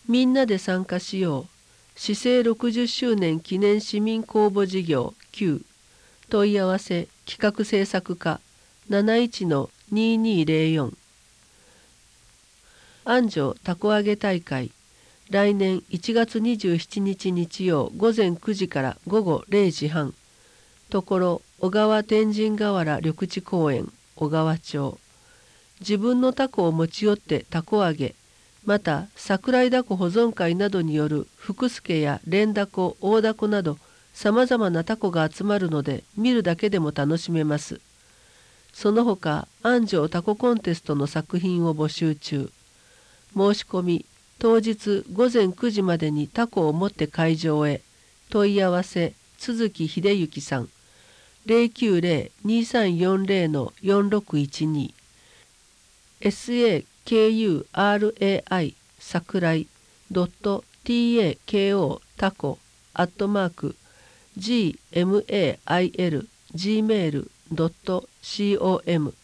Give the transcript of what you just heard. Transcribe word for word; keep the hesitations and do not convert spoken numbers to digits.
みんなで参加しよう。市政ろくじゅっしゅうねん記念市民公募事業きゅう。問い合わせ企画制作課 なないちのににーぜろよん。安城たこ揚げ大会。来年いちがつにじゅうしちにち日曜午前くじから午後れいじはん。ところ小川天神河原緑地公園小川町。自分のタコを持ち寄ってタコ揚げ、また桜井ダコ保存会などによる福助や連ダコ、大ダコなどさまざまなタコが集まるので見るだけでも楽しめます。その他安城タココンテストの作品を募集中。申し込み当日午前くじまでにタコを持って会場へ。問い合わせ都築秀幸さん ゼロきゅうゼロ にさんよんゼロ よんろくいちに。サ桜井 .tako タコ アットマーク gmail gmail.com